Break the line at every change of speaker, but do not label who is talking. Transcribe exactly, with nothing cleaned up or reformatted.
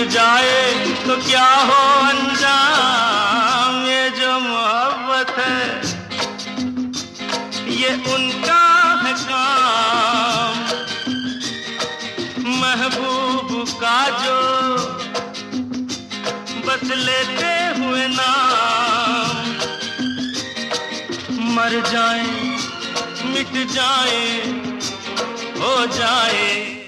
जाए तो क्या हो अंजाम। ये जो मोहब्बत है ये उनका है काम, महबूब का जो बस लेते हुए नाम। मर जाए मिट जाए हो जाए